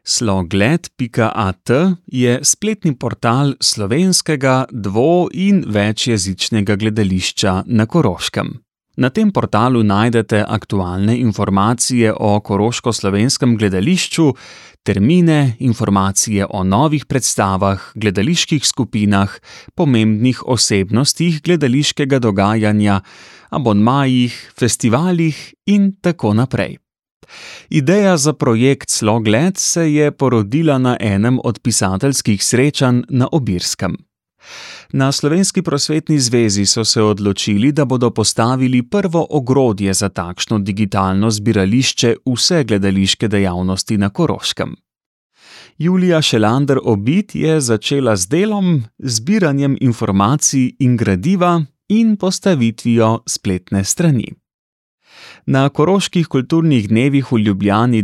Slogled.at je spletni portal slovenskega dvo- in večjezičnega gledališča na Koroškem. Na tem portalu najdete aktualne informacije o koroško-slovenskem gledališču, termine, informacije o novih predstavah, gledaliških skupinah, pomembnih osebnostih gledališkega dogajanja, abonmajih, festivalih in tako naprej. Ideja za projekt Slogled se je porodila na enem od pisateljskih srečanj na Obirskem. Na Slovenski prosvetni zvezi so se odločili, da bodo postavili prvo ogrodje za takšno digitalno zbirališče vse gledališke dejavnosti na Koroškem. Julija Šelander-Obid je začela z delom, zbiranjem informacij in gradiva in postavitvijo spletne strani. Na Koroških kulturnih dnevih v Ljubljani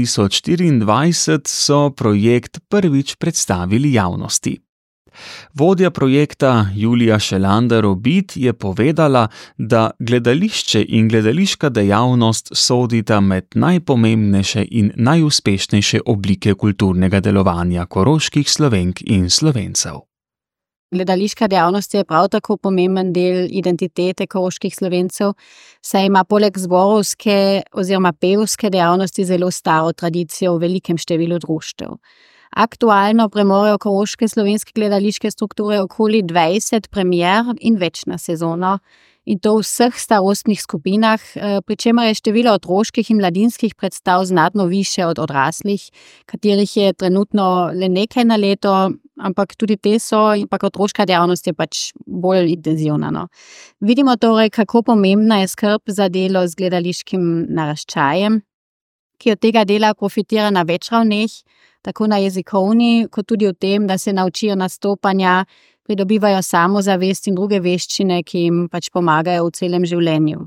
2024 so projekt prvič predstavili javnosti. Vodja projekta Julija Šelander-Obid je povedala, da gledališče in gledališka dejavnost sodita med najpomembnejše in najuspešnejše oblike kulturnega delovanja koroških Slovenk in Slovencev. Gledališka dejavnost je prav tako pomemben del identitete koroških Slovencev, saj ima poleg zborovske oziroma pevske dejavnosti zelo staro tradicijo v velikem številu društev. Aktualno premorejo koroške slovenske gledališke strukture okoli 20 premier in več na sezono, in to v vseh starostnih skupinah, pri čemer je število otroških in mladinskih predstav znatno višje od odraslih, katerih je trenutno le nekaj na leto, ampak tudi te so, ampak otroška dejavnost je pač bolj intenzivna, no. Vidimo torej, kako pomembna je skrb za delo z gledališkim naraščajem, ki od tega dela profitira na več ravneh, tako na jezikovni, kot tudi v tem, da se naučijo nastopanja, pridobivajo samozavest in druge veščine, ki jim pač pomagajo v celem življenju.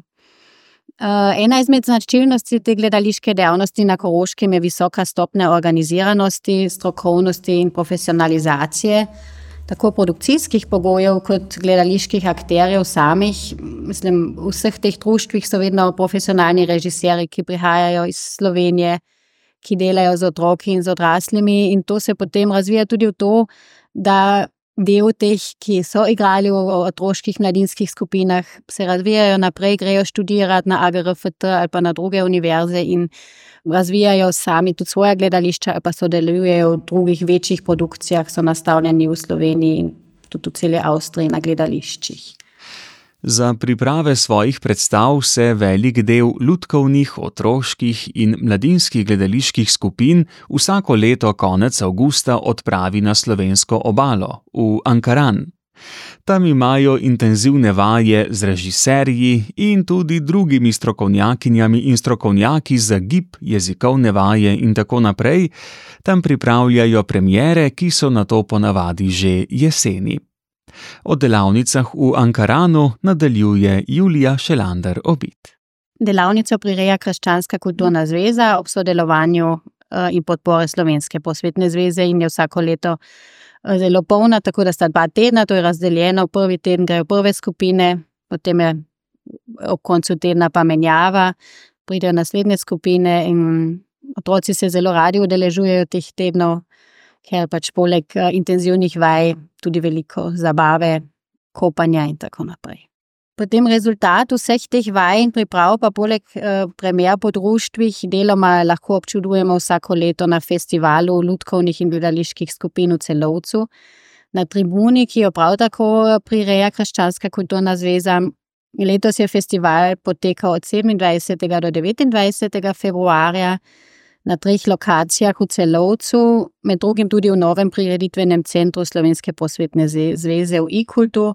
Ena izmed značilnosti te gledališke dejavnosti na Koroškem je visoka stopnja organiziranosti, strokovnosti in profesionalizacije, tako produkcijskih pogojev kot gledaliških akterjev samih. Mislim, v vseh teh društvih so vedno profesionalni režiserji, ki prihajajo iz Slovenije, ki delajo z otroki in z odraslimi, in to se potem razvija tudi v to, da del teh, ki so igrali v otroških mladinskih skupinah, se razvijajo naprej, grejo študirati na AGRFT ali pa na druge univerze in razvijajo sami tudi svoja gledališča ali pa sodelujejo v drugih večjih produkcijah, so nastavljeni v Sloveniji in tudi v celi Avstriji na gledališčih. Za priprave svojih predstav se velik del lutkovnih, otroških in mladinskih gledaliških skupin vsako leto konec avgusta odpravi na slovensko obalo, v Ankaran. Tam imajo intenzivne vaje z režiserji in tudi drugimi strokovnjakinjami in strokovnjaki za gib, jezikovne vaje in tako naprej. Tam pripravljajo premiere, ki so nato ponavadi že jeseni. O delavnicah v Ankaranu nadaljuje Julija Šelander-Obid. Delavnico prireja Krščanska kulturna zveza ob sodelovanju in podpore Slovenske prosvetne zveze in je vsako leto zelo polna, tako da sta 2 tedna, to je razdeljeno, prvi teden grejo prve skupine, potem je ob koncu tedna pa menjava, pridejo naslednje skupine in otroci se zelo radi udeležujejo teh tednov, ker pač poleg intenzivnih vaj tudi veliko zabave, kopanja in tako naprej. Potem rezultat vseh teh vaj in priprav pa poleg premier po društvih deloma lahko občudujemo vsako leto na festivalu lutkovnih in gledaliških skupin v Celovcu, na tribuni, ki jo prav tako prireja Krščanska kulturna zveza. Letos je festival potekal od 27. do 29. februarja, na 3 lokacijah v Celovcu, med drugim tudi v novem prireditvenem centru Slovenske prosvetne zveze v iKultu.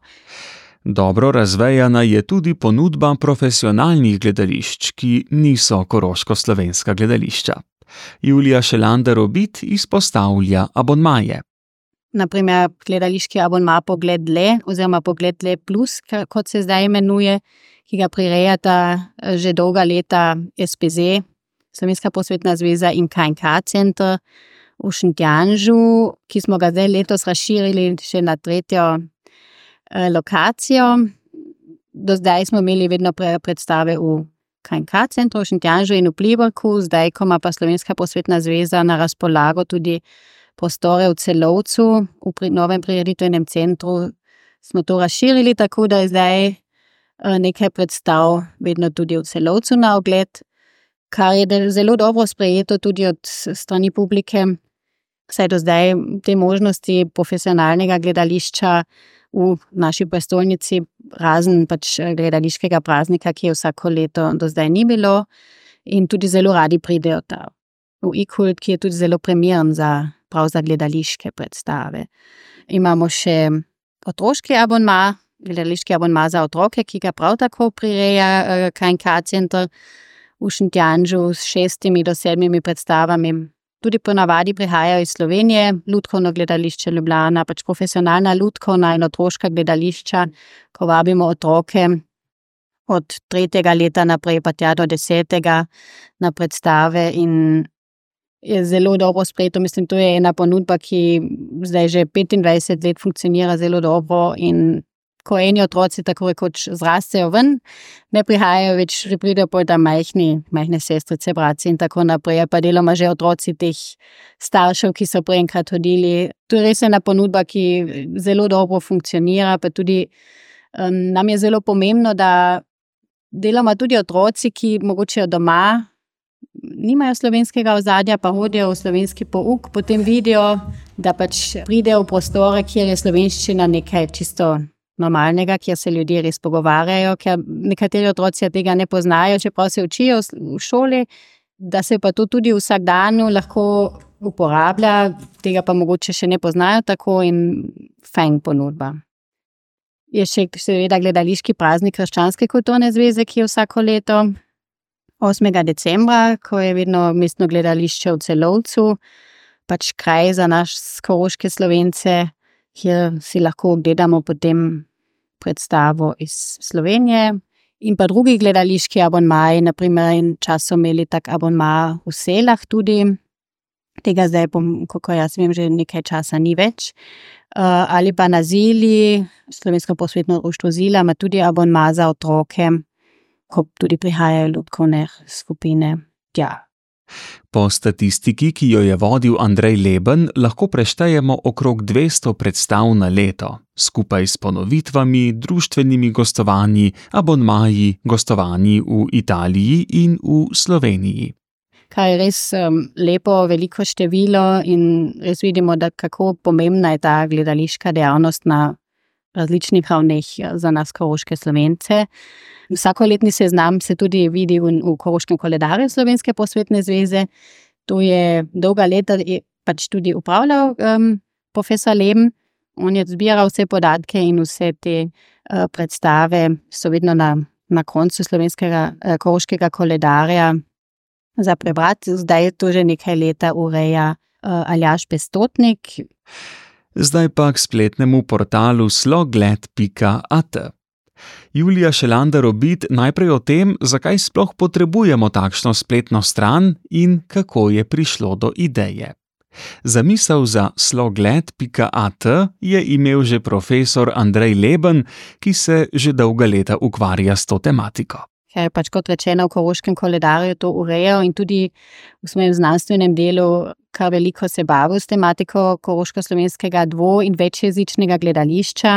Dobro razvejana je tudi ponudba profesionalnih gledališč, ki niso koroško-slovenska gledališča. Julija Šelander-Obid izpostavlja abonmaje. Naprimer, gledališki abonma Pogled le oziroma Pogled le plus, kot se zdaj imenuje, ki ga prirejata že dolga leta SPZ, Slovenska prosvetna zveza in KNK center v Šentjanžu, ki smo ga zdaj letos razširili še na 3. lokacijo. Do zdaj smo imeli vedno predstave v KNK centru v Šentjanžu in v Pliberku, zdaj, ko ima pa Slovenska prosvetna zveza na razpolago tudi prostore v Celovcu, v novem prireditvenem centru, smo to razširili, tako da je zdaj nekaj predstav vedno tudi v Celovcu na ogled, kar je zelo dobro sprejeto tudi od strani publike, saj do zdaj te možnosti profesionalnega gledališča v naši prestolnici, razen pač gledališkega praznika, ki je vsako leto do zdaj ni bilo, in tudi zelo radi pridejo v IKULT, ki je tudi zelo primeren prav za gledališke predstave. Imamo še otroški abonma, gledališki abonma za otroke, ki ga prav tako prireja KNK center v Šentjanžu s 6 do 7 predstavami. Tudi ponavadi prihajajo iz Slovenije, Lutkovno gledališče Ljubljana, pač profesionalna lutkovna in otroška gledališča, ko vabimo otroke od 3. leta naprej pa tja do 10. na predstave in je zelo dobro sprejeto. Mislim, to je ena ponudba, ki zdaj že 25 let funkcionira zelo dobro in ko eni otroci tako rekoč zrastejo ven, ne prihajajo več, že pridejo pojda majhne sestrice, bratci in tako naprej, pa deloma že otroci teh staršev, ki so prej enkrat hodili. To je res ena ponudba, ki zelo dobro funkcionira, pa tudi nam je zelo pomembno, da deloma tudi otroci, ki mogoče doma nimajo slovenskega ozadja, pa hodijo v slovenski pouk, potem vidijo, da pač pridejo v prostore, kjer je slovenščina nekaj čisto normalnega, kjer se ljudje res pogovarjajo, ker nekateri otroci tega ne poznajo, čeprav se učijo v šoli, da se pa to tudi v vsakdanu lahko uporablja, tega pa mogoče še ne poznajo tako in fajn ponudba. Je še seveda gledališki praznik Krščanske kulturne zveze, ki je vsako leto 8. decembra, ko je vedno mestno gledališče v Celovcu, pač kraj za naš koroške Slovence, kjer si lahko ogledamo potem predstavo iz Slovenije. In pa drugi gledališki abonmaji, naprimer in čas so imeli tak abonma v Selah tudi, tega zdaj, kako jaz vem, že nekaj časa ni več. Ali pa na Zili, Slovensko prosvetno društvo Zila ima tudi abonma za otroke, ko tudi prihajajo lutkovne skupine tja. Po statistiki, ki jo je vodil Andrej Leben, lahko preštejemo okrog 200 predstav na leto, skupaj s ponovitvami, društvenimi gostovanji, abonmaji, gostovanji v Italiji in v Sloveniji. Kar je res lepo, veliko število in res vidimo, da kako pomembna je ta gledališka dejavnost na različnih ravneh za nas koroške Slovence. Vsakoletni seznam se tudi vidi v koroškem koledarju Slovenske prosvetne zveze. To je dolga leta pač tudi upravljal profesor Leben. On je zbiral vse podatke in vse te predstave so vedno na koncu slovenskega koroškega koledarja za prebrati. Zdaj je to že nekaj leta ureja Aljaž Pestotnik. Zdaj pa k spletnemu portalu slogled.at. Julija Šelander-Obid najprej o tem, zakaj sploh potrebujemo takšno spletno stran in kako je prišlo do ideje. Zamisel za slogled.at je imel že profesor Andrej Leben, ki se že dolga leta ukvarja s to tematiko. Ker pač kot rečeno v koroškem koledarju to urejal in tudi v svojem znanstvenem delu kar veliko se bavil s tematiko koroško-slovenskega dvo- in večjezičnega gledališča.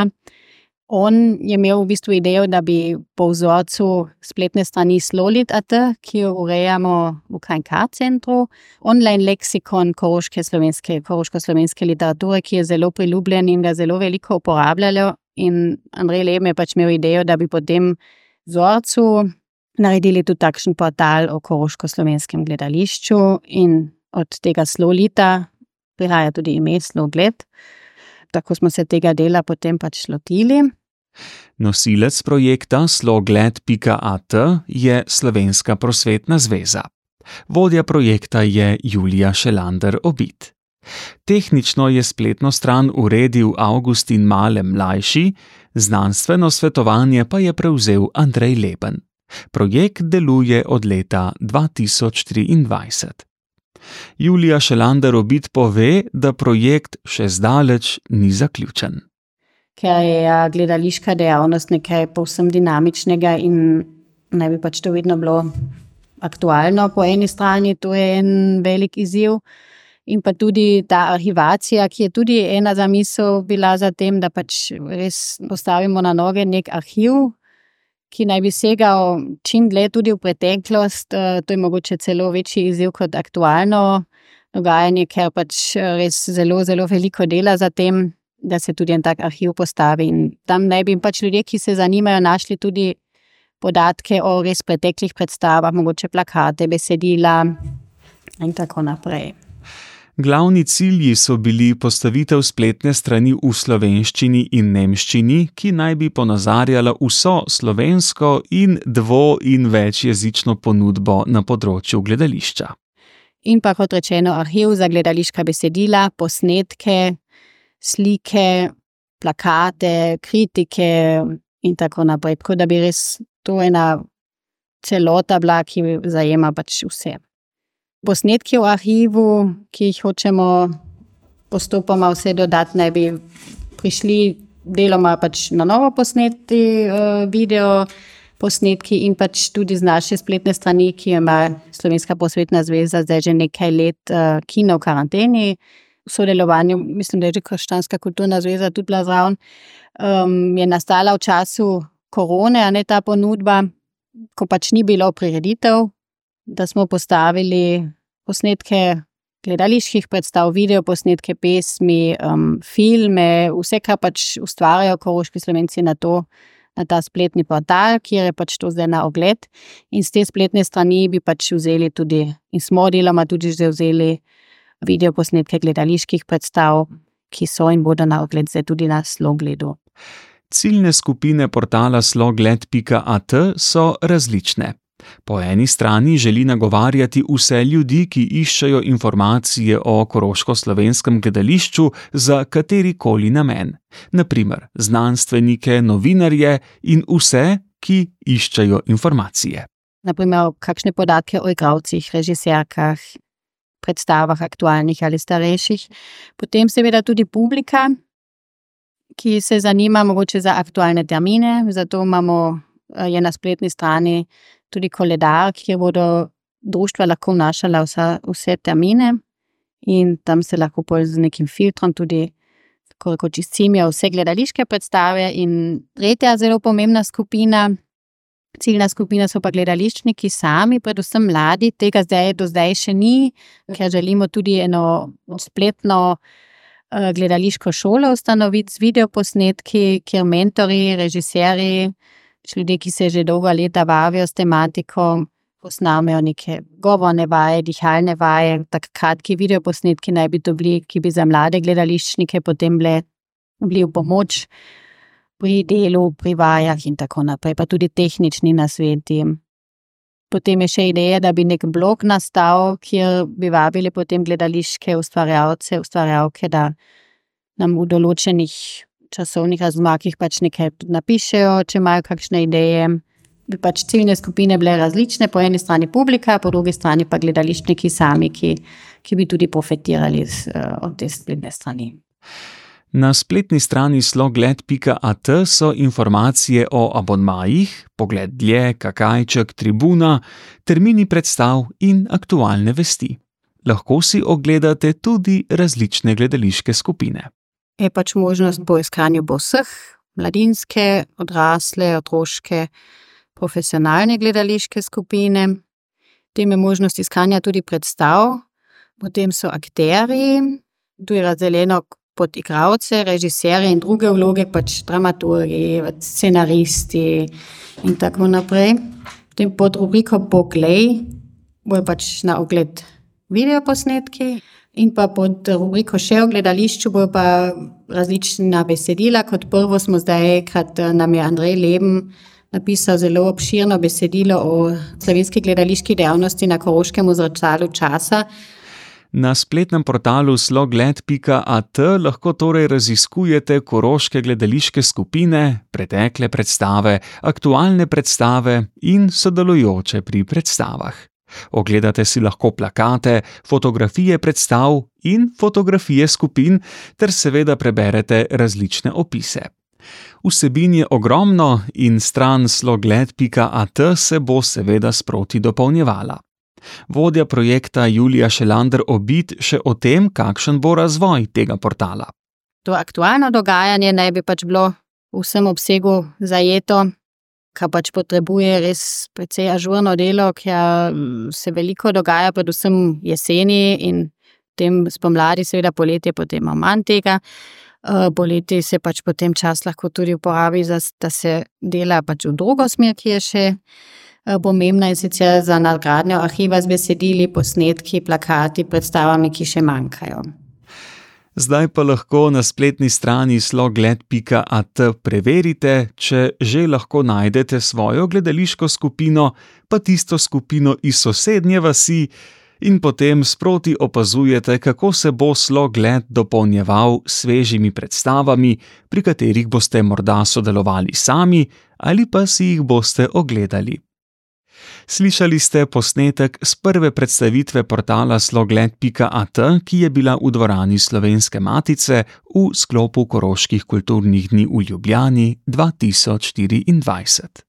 On je imel v bistvu idejo, da bi po vzorcu spletne strani Slolit.at, ki jo urejamo v KNK centru, online leksikon koroško-slovenske literature, ki je zelo priljubljen in ga zelo veliko uporabljajo. In Andrej Leben je pač imel idejo, da bi po tem vzorcu naredili tudi takšen portal o koroško-slovenskem gledališču in od tega Slolita prihaja tudi ime Slogled. Tako smo se tega dela potem pač lotili. Nosilec projekta slogled.at je Slovenska prosvetna zveza. Vodja projekta je Julija Šelander-Obid. Tehnično je spletno stran uredil Avgustin Male mlajši, znanstveno svetovanje pa je prevzel Andrej Leben. Projekt deluje od leta 2023. Julija Šelander-Obid pove, da projekt še zdaleč ni zaključen. Ker je gledališka dejavnost nekaj povsem dinamičnega in naj bi pač to vedno bilo aktualno po eni strani, to je en velik izziv. In pa tudi ta arhivacija, ki je tudi ena zamisel bila za tem, da pač res postavimo na noge nek arhiv, ki naj bi segal čim dlje tudi v preteklost. To je mogoče celo večji izziv kot aktualno dogajanje, ker pač res zelo, zelo veliko dela za tem, da se tudi en tak arhiv postavi. In tam naj bi pač ljudje, ki se zanimajo, našli tudi podatke o res preteklih predstavah, mogoče plakate, besedila in tako naprej. Glavni cilji so bili postavitev spletne strani v slovenščini in nemščini, ki naj bi ponazarjala vso slovensko in dvo- in večjezično ponudbo na področju gledališča. In pa kot rečeno, arhiv za gledališka besedila, posnetke, slike, plakate, kritike in tako naprej. Tako da bi res to ena celota bila, ki zajema pač vse. Posnetki v arhivu, ki jih hočemo postopoma vse dodati, naj bi prišli deloma pač na novo posneti video posnetki in pač tudi z naše spletne strani, ki ima Slovenska prosvetna zveza zdaj že nekaj let kino v karanteni. V sodelovanju, mislim, da je že Krščanska kulturna zveza tudi bila zraven, je nastala v času korone, a ne ta ponudba, ko pač ni bilo prireditev, da smo postavili posnetke gledaliških predstav, videoposnetke, pesmi, filme, vse, kar pač ustvarjajo koroški Slovenci na ta spletni portal, kjer je pač to zdaj na ogled. In z te spletne strani bi pač vzeli tudi, in smo deloma tudi že vzeli videoposnetke gledaliških predstav, ki so in bodo na ogled zdaj tudi na Slogledu. Ciljne skupine portala slogled.at so različne. Po eni strani želi nagovarjati vse ljudi, ki iščejo informacije o koroško-slovenskem gledališču za katerikoli namen. Na primer, znanstvenike, novinarje in vse, ki iščejo informacije. Na primer, kakšne podatke o igralcih, režiserkah, predstavah aktualnih ali starejših. Potem seveda tudi publika, ki se zanima mogoče za aktualne termine, zato je na spletni strani tudi koledar, kjer bodo društva lahko vnašala vse termine in tam se lahko z nekim filtrom tudi tako izcimijo vse gledališke predstave. In tretja zelo pomembna skupina, ciljna skupina so pa gledališčniki sami, predvsem mladi, tega do zdaj še ni, ker želimo tudi eno spletno gledališko šolo ustanoviti z videoposnetki, kjer mentori, režiserji, ljudje, ki se že dolga leta bavijo s tematiko, posnamejo neke govorne vaje, dihalne vaje, tak kratki videoposnetki naj bi to bili, ki bi za mlade gledališčnike potem bili v pomoč pri delu, pri vajah in tako naprej, pa tudi tehnični nasveti. Potem je še ideja, da bi nek blog nastal, kjer bi vabili potem gledališke ustvarjalce, ustvarjalke, da nam v določenih časovnih razmakih pač nekaj napišejo, če imajo kakšne ideje. Bi pač ciljne skupine bile različne, po eni strani publika, po drugi strani pa gledališčniki sami, ki bi tudi profitirali od te spletne strani. Na spletni strani slogled.at so informacije o abonmajih, pogled dlje, kakajček, tribuna, termini predstav in aktualne vesti. Lahko si ogledate tudi različne gledališke skupine. Je pač možnost po iskanju vseh, mladinske, odrasle, otroške, profesionalne gledališke skupine. Potem je možnost iskanja tudi predstav, potem so akterji, tu je razdeljeno pod igralce, režiserje in druge vloge, pač dramaturgi, scenaristi in tako naprej. Potem pod rubriko Poglej bojo pač na ogled videoposnetki. In pa pod rubriko Še o gledališču bojo pa različna besedila. Kot prvo smo zdaj, nam je Andrej Leben napisal zelo obširno besedilo o slovenski gledališki dejavnosti na Koroškem v zrcalu časa. Na spletnem portalu slogled.at lahko torej raziskujete koroške gledališke skupine, pretekle predstave, aktualne predstave in sodelujoče pri predstavah. Ogledate si lahko plakate, fotografije predstav in fotografije skupin ter seveda preberete različne opise. Vsebin je ogromno in stran slogled.at se bo seveda sproti dopolnjevala. Vodja projekta Julija Šelander-Obid še o tem, kakšen bo razvoj tega portala. To aktualno dogajanje naj bi bilo v vsem obsegu zajeto, kar potrebuje res precej ažurno delo, ker se veliko dogaja, predvsem jeseni in potem spomladi, seveda poletje, potem manj tega. Poleti se potem čas lahko tudi uporabi, da se dela v drugo smer, ki je še pomembna, in sicer za nadgradnjo arhiva z besedili, posnetki, plakati, predstavami, ki še manjkajo. Zdaj pa lahko na spletni strani slogled.at preverite, če že lahko najdete svojo gledališko skupino, pa tisto skupino iz sosednje vasi, in potem sproti opazujete, kako se bo Slogled dopolnjeval s svežimi predstavami, pri katerih boste morda sodelovali sami ali pa si jih boste ogledali. Slišali ste posnetek z prve predstavitve portala slogled.at, ki je bila v dvorani Slovenske Matice v sklopu Koroških kulturnih dni v Ljubljani 2024.